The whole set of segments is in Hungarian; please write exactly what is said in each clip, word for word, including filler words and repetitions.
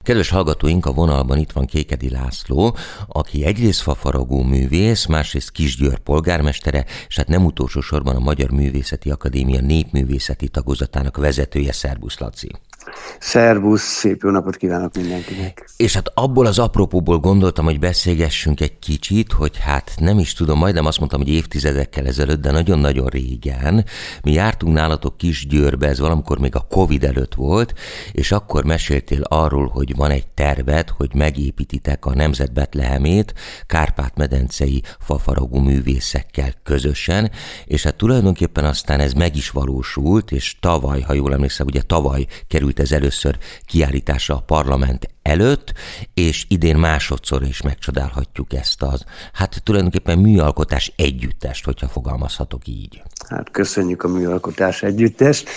Kedves hallgatóink, a vonalban itt van Kékedi László, aki egyrészt fafaragó művész, másrészt Kisgyőr polgármestere, és hát nem utolsó sorban a Magyar Művészeti Akadémia népművészeti tagozatának vezetője. Szerbusz, Laci! Szerbusz, szép jó napot kívánok mindenkinek! És hát abból az apropóból gondoltam, hogy beszélgessünk egy kicsit, hogy hát nem is tudom, majdnem azt mondtam, hogy évtizedekkel ezelőtt, de nagyon-nagyon régen. Mi jártunk nálatok Kisgyőrbe, ez valamikor még a Covid előtt volt, és akkor meséltél arról, hogy van egy terved, hogy megépítitek a Nemzet Betlehemét kárpát-medencei fafaragó művészekkel közösen, és hát tulajdonképpen aztán ez meg is valósult, és tavaly, ha jól emlékszem, ugye tavaly került ez először kiállításra a parlament előtt, és idén másodszor is megcsodálhatjuk ezt az, hát tulajdonképpen műalkotás együttest, hogyha fogalmazhatok így. Hát köszönjük a műalkotás együttest.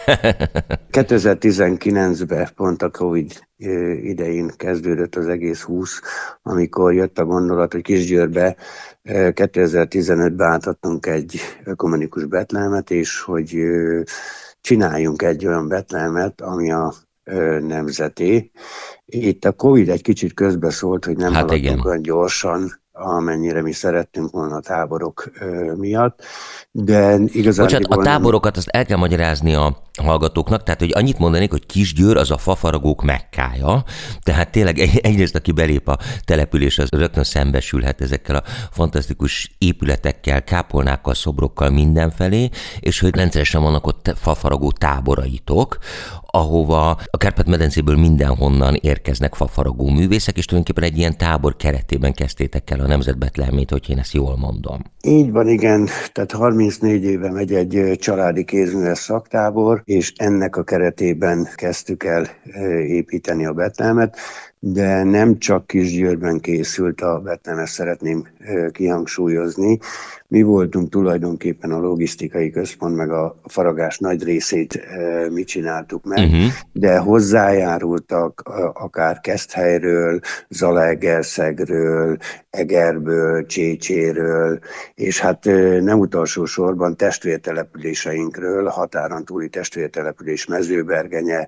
kétezer-tizenkilencben pont a Covid idején kezdődött az egész húsz, amikor jött a gondolat, hogy Kisgyőrbe kétezer-tizenötben átadtunk egy ökumenikus betlehemet, és hogy csináljunk egy olyan betlehemet, ami a nemzeti. Itt a Covid egy kicsit közbeszólt, hogy nem hát haladtunk olyan gyorsan, amennyire mi szerettünk volna a táborok miatt, de igazán... Bocsánat, a táborokat azt el kell magyarázni a hallgatóknak, tehát hogy annyit mondanék, hogy Kisgyőr az a fafaragók Mekkája, tehát tényleg egyrészt, aki belép a település, az rögtön szembesülhet ezekkel a fantasztikus épületekkel, kápolnákkal, szobrokkal mindenfelé, és hogy rendszeresen vannak ott fafaragó táboraitok, ahova a Kárpát-medencéből mindenhonnan érkeznek fafaragó művészek, és tulajdonképpen egy ilyen tábor keretében kezdtétek el a Nemzet Betlehemét, hogy én ezt jól mondom. Így van, igen. Tehát harmincnégy éve megy egy családi kézműves szaktábor, és ennek a keretében kezdtük el építeni a Betlehemet, de nem csak Kisgyőrben készült a Betlehem, ezt szeretném kihangsúlyozni. Mi voltunk tulajdonképpen a logisztikai központ, meg a faragás nagy részét mi csináltuk meg, uh-huh. de hozzájárultak akár Keszthelyről, Zalaegerszegről, Egerből, Csécséről, és hát nem utolsó sorban testvértelepüléseinkről, határon túli testvértelepülés Mezőbergenye,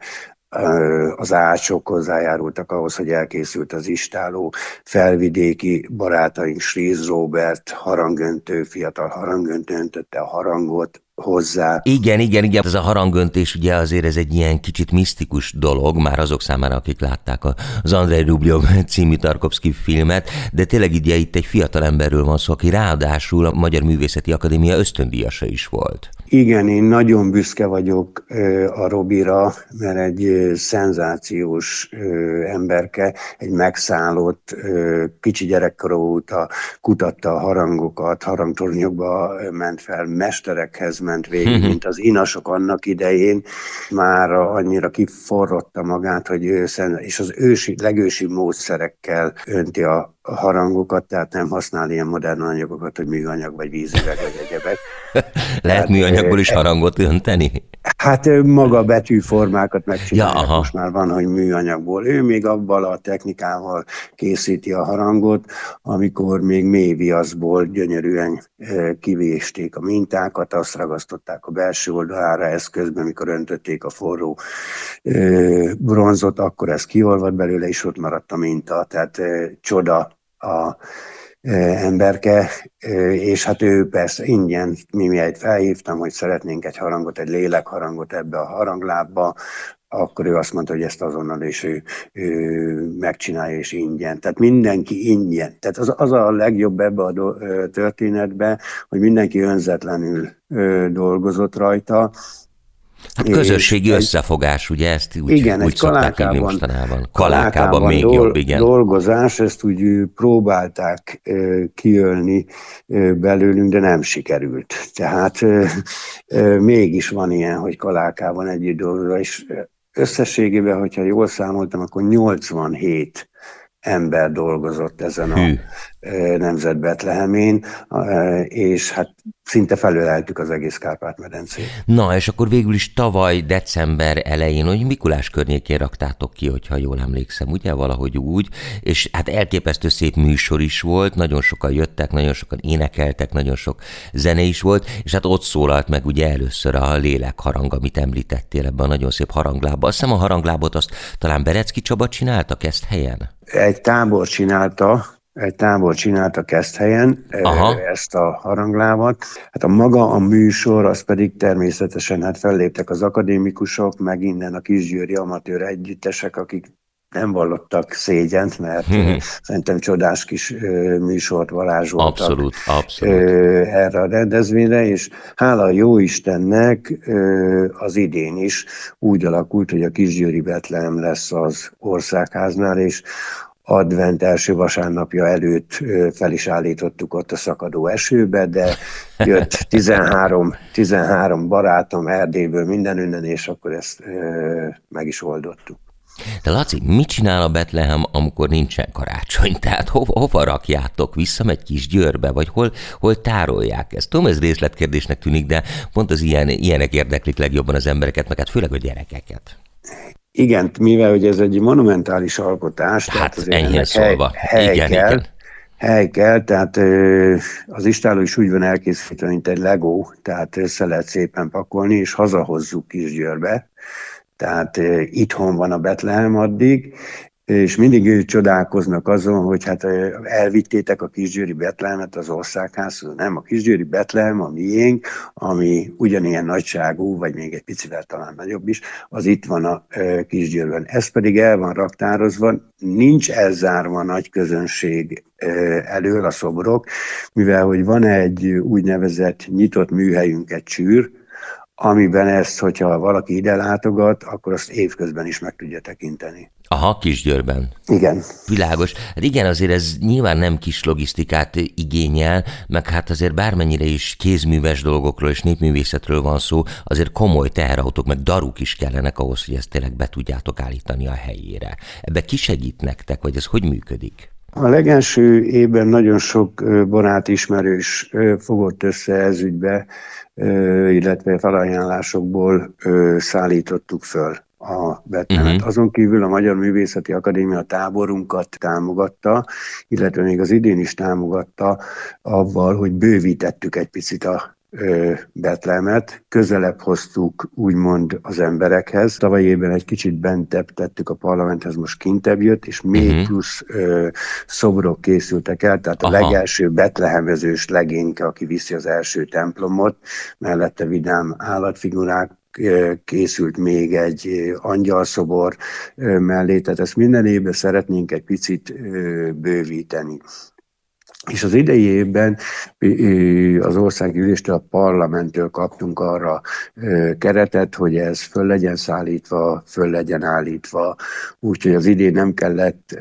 az ácsok hozzájárultak ahhoz, hogy elkészült az istálló, felvidéki barátaink, Sríz Róbert, harangöntő, fiatal harangöntő öntötte a harangot hozzá. Igen, igen, igen, ez a harangöntés ugye azért ez egy ilyen kicsit misztikus dolog, már azok számára, akik látták az Andrei Rublev című Tarkovszky filmet, de tényleg ugye itt egy fiatal emberről van szó, aki ráadásul a Magyar Művészeti Akadémia ösztöndíjasa is volt. Igen, én nagyon büszke vagyok a Robira, mert egy szenzációs emberke, egy megszállott, kicsi gyerekkora óta kutatta a harangokat, harangtornyokba ment fel, mesterekhez ment végig, mint az inasok annak idején, már annyira kiforrotta magát, hogy ő szen, és az ősi, legősi módszerekkel önti a harangokat, tehát nem használ ilyen modern anyagokat, hogy műanyag, vagy vízüveg, vagy egyebek. Lehet tehát, műanyagból is harangot önteni? Hát maga betűformákat megcsinálják, ja, most már van, hogy műanyagból. Ő még abban a technikával készíti a harangot, amikor még mély viaszból gyönyörűen kivésték a mintákat, azt ragasztották a belső oldalára, eszközben, mikor öntötték a forró bronzot, akkor ez kiolvad belőle, és ott maradt a minta. Tehát csoda a emberke, és hát ő persze ingyen, mi miért felhívtam, hogy szeretnénk egy harangot, egy lélekharangot ebbe a haranglábba, akkor ő azt mondta, hogy ezt azonnal is ő, ő megcsinálja, és ingyen. Tehát mindenki ingyen. Tehát az, az a legjobb ebbe a do, történetbe, hogy mindenki önzetlenül dolgozott rajta. Hát közösségi összefogás, ugye ezt úgy, igen, úgy szokták hívni mostanában. Kalákában, kalákában még dol- jobb, igen. dolgozás, ezt úgy próbálták kiölni belőlünk, de nem sikerült. Tehát mégis van ilyen, hogy Kalákában együtt dolgozva, és összességében, hogyha jól számoltam, akkor nyolcvanhét ember dolgozott ezen Hű. a nemzet Betlehemén, és hát szinte felöleltük az egész Kárpát-medencét. Na, és akkor végül is tavaly december elején, hogy Mikulás környékén raktátok ki, hogyha jól emlékszem, ugye, valahogy úgy, és hát elképesztő szép műsor is volt, nagyon sokan jöttek, nagyon sokan énekeltek, nagyon sok zene is volt, és hát ott szólalt meg ugye először a lélekharang, amit említettél ebben a nagyon szép haranglábban. Azt hiszem a haranglábot azt talán Berecki Csaba csinálta Keszthelyen? Egy tábor csinálta, egy tábor csinálta Keszthelyen. Aha. Ezt a haranglábat. Hát a maga a műsor, az pedig természetesen hát felléptek az akadémikusok, meg innen a kisgyőri amatőr együttesek, akik nem vallottak szégyent, mert hmm. szerintem csodás kis műsort varázsoltak. Abszolút, abszolút. Erre a rendezvényre, és hála a Jóistennek az idén is úgy alakult, hogy a kisgyőri Betlehem lesz az országháznál, és advent első vasárnapja előtt fel is állítottuk ott a szakadó esőbe, de jött tizenhárom, tizenhárom barátom Erdélyből mindenünnen, és akkor ezt meg is oldottuk. De Laci, mit csinál a Betlehem, amikor nincsen karácsony? Tehát hova, hova rakjátok? Visszamegy Kisgyőrbe? Vagy hol, hol tárolják ezt? Tudom, ez részletkérdésnek tűnik, de pont az ilyen, ilyenek érdeklik legjobban az embereket, meg hát főleg a gyerekeket. Igen, mivel hogy ez egy monumentális alkotás, hát enyhén szólva. Hely, hely igen, kell, igen. Hely kell, tehát az istálló is úgy van elkészítve, mint egy Lego, tehát össze lehet szépen pakolni, és hazahozzuk Kisgyőrbe. Tehát e, itthon van a Betlehem addig, és mindig csodálkoznak azon, hogy hát elvittétek a kisgyőri Betlehemet az országházhoz. Nem, a kisgyőri Betlehem a miénk, ami ugyanilyen nagyságú, vagy még egy picivel talán nagyobb is, az itt van a e, Kisgyőrben. Ez pedig el van raktározva, nincs elzárva a nagy közönség e, elől a szobrok, mivel hogy van egy úgynevezett nyitott műhelyünk, egy csűr, amiben ezt, hogyha valaki ide látogat, akkor azt évközben is meg tudja tekinteni. Aha, Kisgyőrben. Igen. Világos. Hát igen, azért ez nyilván nem kis logisztikát igényel, meg hát azért bármennyire is kézműves dolgokról és népművészetről van szó, azért komoly teherautók, meg daruk is kellenek ahhoz, hogy ezt tényleg be tudjátok állítani a helyére. Ebbe ki segít nektek, vagy ez hogy működik? A legelső évben nagyon sok barát ismerős fogott össze ez ügybe, illetve felajánlásokból szállítottuk föl a Betlehemet. Uh-huh. Azon kívül a Magyar Művészeti Akadémia táborunkat támogatta, illetve még az idén is támogatta avval, hogy bővítettük egy picit a Betlehemet, közelebb hoztuk úgymond az emberekhez. Tavaly évben egy kicsit bentebb tettük a parlamenthez, most kintebb jött, és még uh-huh. plusz ö, szobrok készültek el, tehát Aha. a legelső betlehemezős legényke, aki viszi az első templomot, mellette vidám állatfigurák, készült még egy angyalszobor mellé, tehát ezt minden évben szeretnénk egy picit bővíteni. És az idei évben az országgyűléstől, a parlamenttől kaptunk arra keretet, hogy ez föl legyen szállítva, föl legyen állítva, úgyhogy az idén nem kellett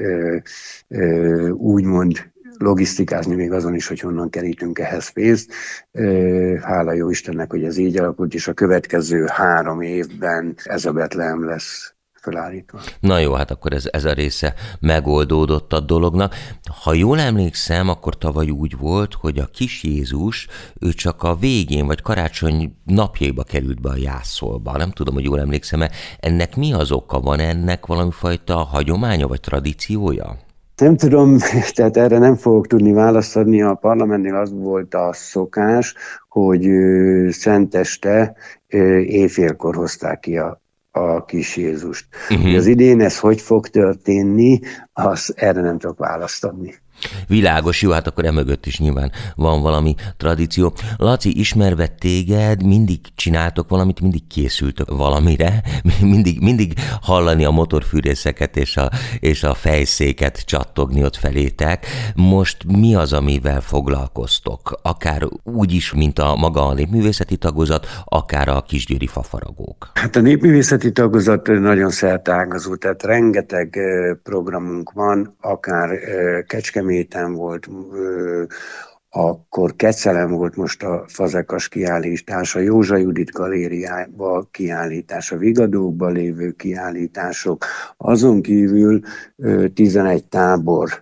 úgymond logisztikázni még azon is, hogy honnan kerítünk ehhez pénzt. Hála jó Istennek, hogy ez így alakult, és a következő három évben ez a Betlehem lesz felállítva. Na jó, hát akkor ez, ez a része megoldódott a dolognak. Ha jól emlékszem, akkor tavaly úgy volt, hogy a kis Jézus, ő csak a végén, vagy karácsony napjaiba került be a jászolba. Nem tudom, hogy jól emlékszem-e. Ennek mi az oka? Van ennek valami fajta hagyománya, vagy tradíciója? Nem tudom, tehát erre nem fogok tudni választ adni. A parlamentnél az volt a szokás, hogy szenteste éjfélkor hozták ki a a kis Jézust. Uh-huh. Az idén ez hogy fog történni, az erre nem tudok választ adni. Világos, jó, hát akkor emögött is nyilván van valami tradíció. Laci, ismerve téged, mindig csináltok valamit, mindig készültök valamire, mindig, mindig hallani a motorfűrészeket és a, és a fejszéket csattogni ott felétek. Most mi az, amivel foglalkoztok? Akár úgy is, mint a maga a népművészeti tagozat, akár a kisgyőri fafaragók. Hát a népművészeti tagozat nagyon szerteágazó, tehát rengeteg programunk van, akár Kecskeméten volt, akkor Kecelen volt most a Fazekas kiállítás, a Józsa Judit galériába kiállítás, a Vigadókban lévő kiállítások, azon kívül tizenegy tábor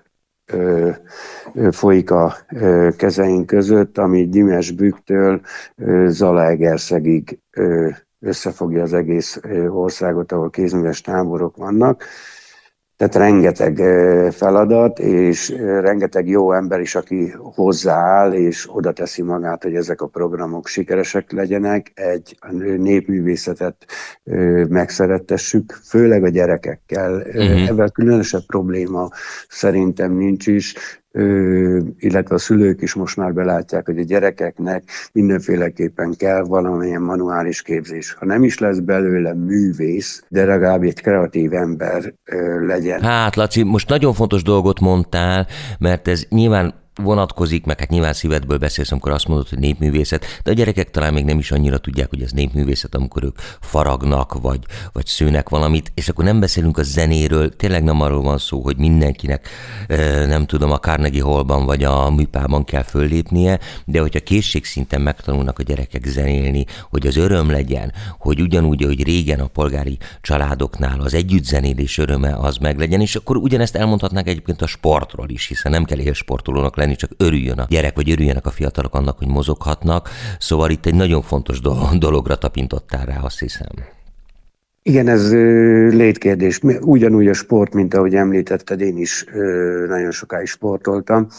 folyik a kezeink között, ami Gyimesbüktől Zalaegerszegig összefogja az egész országot, ahol kézműves táborok vannak. Tehát rengeteg feladat, és rengeteg jó ember is, aki hozzááll, és oda teszi magát, hogy ezek a programok sikeresek legyenek, egy népművészetet megszerettessük, főleg a gyerekekkel. Uh-huh. Ebben különösebb probléma szerintem nincs is, illetve a szülők is most már belátják, hogy a gyerekeknek mindenféleképpen kell valamilyen manuális képzés. Ha nem is lesz belőle művész, de legalább egy kreatív ember legyen. Hát, Laci, most nagyon fontos dolgot mondtál, mert ez nyilván vonatkozik, meg hát nyilván szívedből beszélsz, amikor azt mondod, hogy népművészet, de a gyerekek talán még nem is annyira tudják, hogy ez népművészet, amikor ők faragnak, vagy, vagy szőnek valamit, és akkor nem beszélünk a zenéről, tényleg nem arról van szó, hogy mindenkinek, nem tudom, a Carnegie Hallban vagy a műpában kell föllépnie, de hogyha készségszinten megtanulnak a gyerekek zenélni, hogy az öröm legyen, hogy ugyanúgy, ahogy régen a polgári családoknál az együttzenélés öröme az meglegyen, és akkor ugyanezt elmondhatnák egyébként a sportról is, hiszen nem kell élsportolónak lenni, csak örüljön a gyerek, vagy örüljenek a fiatalok annak, hogy mozoghatnak. Szóval itt egy nagyon fontos dologra tapintottál rá, azt hiszem. Igen, ez létkérdés. Ugyanúgy a sport, mint ahogy említetted, én is nagyon sokáig sportoltam,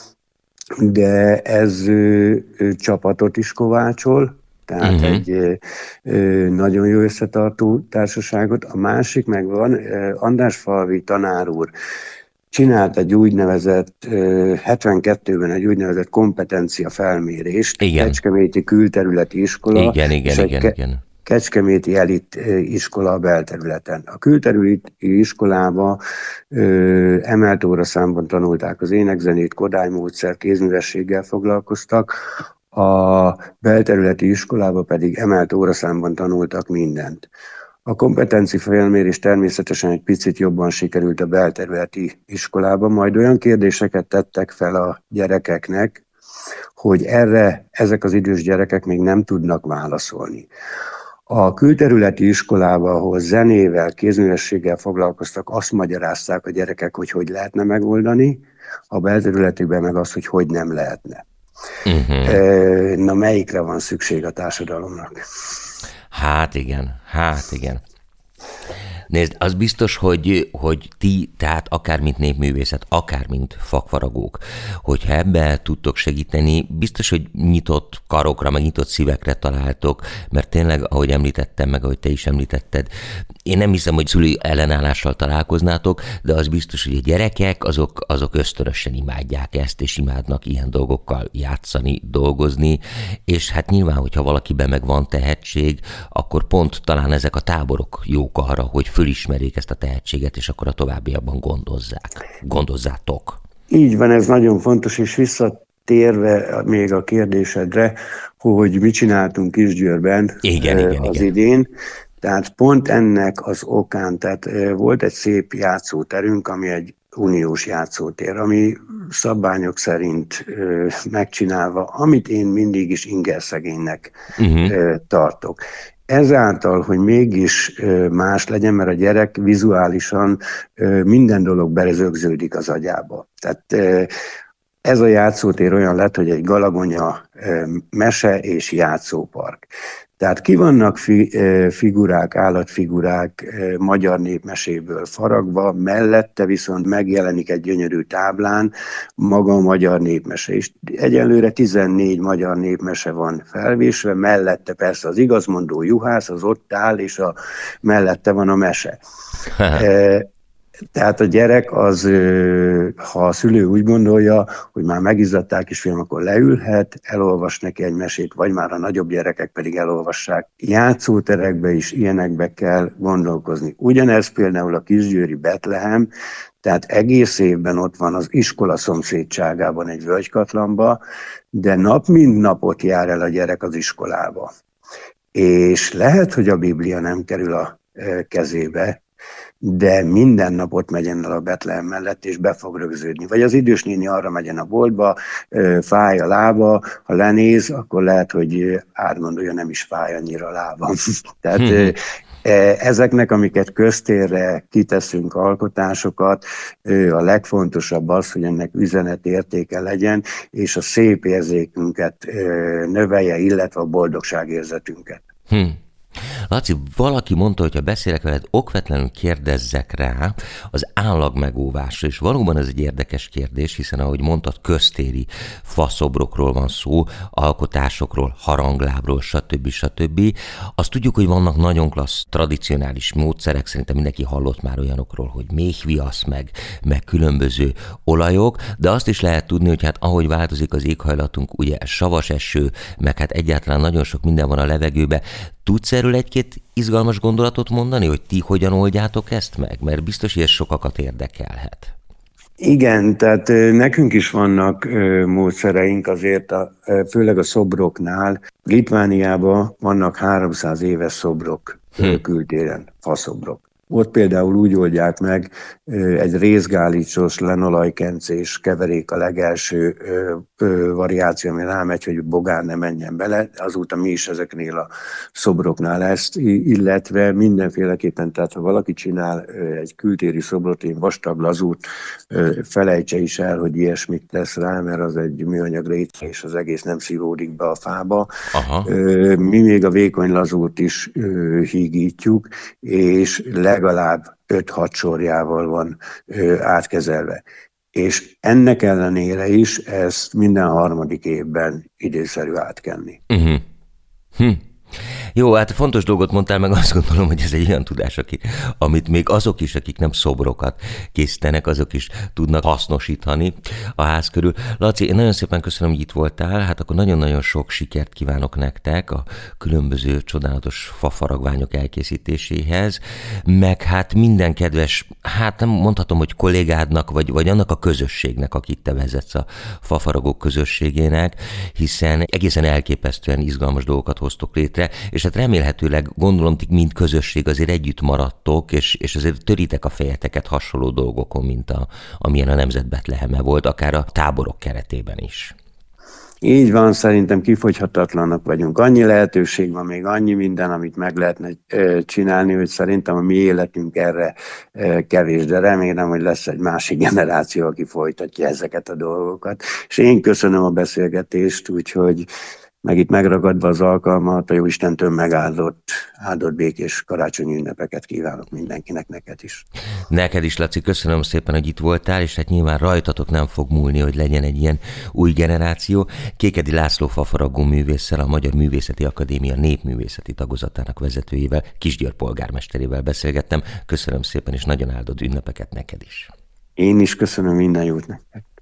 de ez csapatot is kovácsol, tehát uh-huh. egy nagyon jó összetartó társaságot. A másik megvan, Andrásfalvi tanár úr csinált egy úgynevezett, hetvenkettőben egy úgynevezett kompetencia felmérést, igen. Kecskeméti külterületi iskola, igen, igen, és igen, egy igen. Kecskeméti elit iskola a belterületen. A külterületi iskolába ö, emelt óraszámban tanulták az énekzenét, kodálymódszer, kézművességgel foglalkoztak, a belterületi iskolába pedig emelt óraszámban tanultak mindent. A kompetenci felmérés természetesen egy picit jobban sikerült a belterületi iskolában, majd olyan kérdéseket tettek fel a gyerekeknek, hogy erre ezek az idős gyerekek még nem tudnak válaszolni. A külterületi iskolában, ahol zenével, kézművességgel foglalkoztak, azt magyarázták a gyerekek, hogy hogy lehetne megoldani, a belterületükben meg az, hogy hogy nem lehetne. Uh-huh. Na, melyikre van szükség a társadalomnak? Hát igen, hát igen. Nézd, az biztos, hogy, hogy ti, tehát akár mint népművészet, akár mint fakfaragók, hogyha ebben tudtok segíteni, biztos, hogy nyitott karokra, meg nyitott szívekre találtok, mert tényleg, ahogy említettem, meg ahogy te is említetted, én nem hiszem, hogy szülői ellenállással találkoznátok, de az biztos, hogy a gyerekek azok, azok ösztönösen imádják ezt, és imádnak ilyen dolgokkal játszani, dolgozni, és hát nyilván, hogyha valakiben meg van tehetség, akkor pont talán ezek a táborok jók arra, hogy fölismerjék ezt a tehetséget, és akkor a továbbiakban gondozzák. Gondozzátok. Így van, ez nagyon fontos, és visszatérve még a kérdésedre, hogy mit csináltunk Kisgyőrben igen, igen, az igen. idén. Tehát pont ennek az okán, tehát volt egy szép játszóterünk, ami egy uniós játszótér, ami szabványok szerint megcsinálva, amit én mindig is ingerszegénynek uh-huh. tartok. Ezáltal, hogy mégis más legyen, mert a gyerek vizuálisan minden dolog berezögződik az agyába. Tehát ez a játszótér olyan lett, hogy egy Galagonya mese és játszópark. Tehát ki vannak fi, figurák, állatfigurák magyar népmeséből faragva, mellette viszont megjelenik egy gyönyörű táblán maga a magyar népmese. És egyelőre tizennégy magyar népmese van felvésve, mellette persze az igazmondó juhász, az ott áll, és a, mellette van a mese. Tehát a gyerek az, ha a szülő úgy gondolja, hogy már megizzadták kisfiam, akkor leülhet, elolvas neki egy mesét, vagy már a nagyobb gyerekek pedig elolvassák. Játszóterekbe is ilyenekbe kell gondolkozni. Ugyanez például a kisgyőri Betlehem, tehát egész évben ott van az iskola szomszédságában egy völgykatlanba, de nap mint napot jár el a gyerek az iskolába. És lehet, hogy a Biblia nem kerül a kezébe, de minden nap ott megyen el a Betlehem mellett, és be fog rögződni. Vagy az idős néni arra megyen a boltba, fáj a lába, ha lenéz, akkor lehet, hogy átgondolja, nem is fáj annyira a lábam. Tehát ezeknek, amiket köztérre kiteszünk alkotásokat, a legfontosabb az, hogy ennek üzenetértéke legyen, és a szép érzékünket növelje, illetve a boldogságérzetünket. Hm. Laci, valaki mondta, hogy ha beszélek veled, okvetlenül kérdezzek rá az állagmegóvásra, és valóban ez egy érdekes kérdés, hiszen ahogy mondtad, köztéri faszobrokról van szó, alkotásokról, haranglábról, stb. stb. Azt tudjuk, hogy vannak nagyon klassz, tradicionális módszerek, szerintem mindenki hallott már olyanokról, hogy méhviasz, meg, meg különböző olajok, de azt is lehet tudni, hogy hát ahogy változik az éghajlatunk, ugye savas eső, meg hát egyáltalán nagyon sok minden van a levegőbe. Tudsz erről egy-két izgalmas gondolatot mondani, hogy ti hogyan oldjátok ezt meg? Mert biztos, hogy ez sokakat érdekelhet. Igen, tehát nekünk is vannak módszereink azért, a, főleg a szobroknál. Litvániában vannak háromszáz éves szobrok hm. kültéren, faszobrok. Ott például úgy oldják meg, egy részgálicsos, lenolajkencés keverék a legelső ö, ö, variáció, ami rámegy, hogy bogár ne menjen bele. Azóta mi is ezeknél a szobroknál ezt, illetve mindenféleképpen, tehát ha valaki csinál egy kültéri szobrot, én vastag lazút, felejtse is el, hogy ilyesmit tesz rá, mert az egy műanyag réteg, és az egész nem szívódik be a fába. Aha. Mi még a vékony lazút is hígítjuk, és legalább öt-hat sorjával van ö, átkezelve. És ennek ellenére is ezt minden harmadik évben időszerű átkenni. Uh-huh. Hm. Jó, hát fontos dolgot mondtál, meg azt gondolom, hogy ez egy olyan tudás, aki, amit még azok is, akik nem szobrokat készítenek, azok is tudnak hasznosítani a ház körül. Laci, én nagyon szépen köszönöm, hogy itt voltál, hát akkor nagyon-nagyon sok sikert kívánok nektek a különböző csodálatos fafaragványok elkészítéséhez, meg hát minden kedves, hát nem mondhatom, hogy kollégádnak, vagy, vagy annak a közösségnek, akit te vezetsz, a fafaragók közösségének, hiszen egészen elképesztően izgalmas dolgokat hoztok létre, és hát remélhetőleg, gondolom, ti mind közösség azért együtt maradtok, és, és azért töritek a fejeteket hasonló dolgokon, mint a, amilyen a Nemzet Betleheme volt, akár a táborok keretében is. Így van, szerintem kifogyhatatlanak vagyunk. Annyi lehetőség van, még annyi minden, amit meg lehetne csinálni, hogy szerintem a mi életünk erre kevés, de remélem, hogy lesz egy másik generáció, aki folytatja ezeket a dolgokat. És én köszönöm a beszélgetést, úgyhogy meg itt megragadva az alkalmat, a Jóistentől megáldott, áldott békés karácsonyi ünnepeket kívánok mindenkinek, neked is. Neked is, Laci, köszönöm szépen, hogy itt voltál, és hát nyilván rajtatok nem fog múlni, hogy legyen egy ilyen új generáció. Kékedi László fafaragó művésszel, a Magyar Művészeti Akadémia népművészeti tagozatának vezetőjével, Kisgyőr polgármesterével beszélgettem. Köszönöm szépen, és nagyon áldott ünnepeket neked is. Én is köszönöm, minden jót nektek.